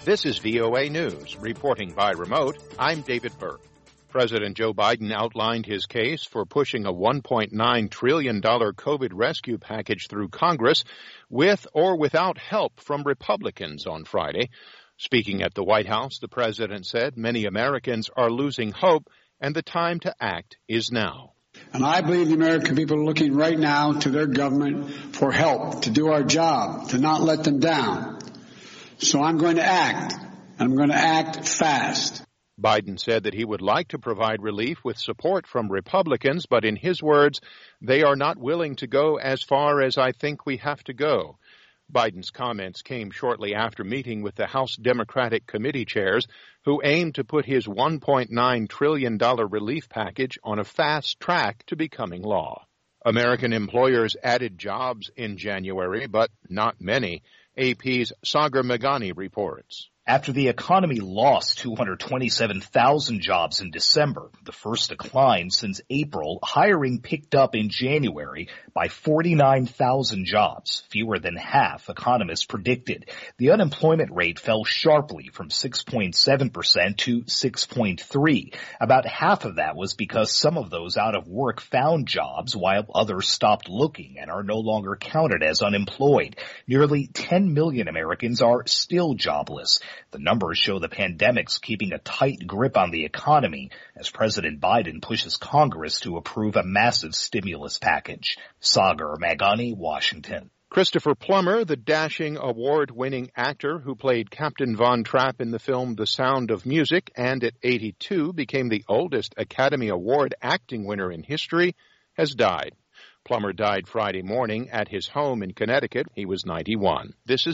This is VOA News. Reporting by remote, I'm David Burke. President Joe Biden outlined his case for pushing a $1.9 trillion COVID rescue package through Congress with or without help from Republicans on Friday. Speaking at the White House, the president said many Americans are losing hope and the time to act is now. And I believe the American people are looking right now to their government for help, to do our job, to not let them down. So I'm going to act, and I'm going to act fast. Biden said that he would like to provide relief with support from Republicans, but in his words, they are not willing to go as far as I think we have to go. Biden's comments came shortly after meeting with the House Democratic Committee chairs, who aim to put his $1.9 trillion relief package on a fast track to becoming law. American employers added jobs in January, but not many. AP's Sagar Meghani reports. After the economy lost 227,000 jobs in December, the first decline since April, hiring picked up in January by 49,000 jobs, fewer than half economists predicted. The unemployment rate fell sharply from 6.7% to 6.3%. About half of that was because some of those out of work found jobs while others stopped looking and are no longer counted as unemployed. Nearly 10 million Americans are still jobless. The numbers show the pandemic's keeping a tight grip on the economy as President Biden pushes Congress to approve a massive stimulus package. Sagar Meghani, Washington. Christopher Plummer, the dashing award-winning actor who played Captain Von Trapp in the film The Sound of Music and at 82 became the oldest Academy Award acting winner in history, has died. Plummer died Friday morning at his home in Connecticut. He was 91. This is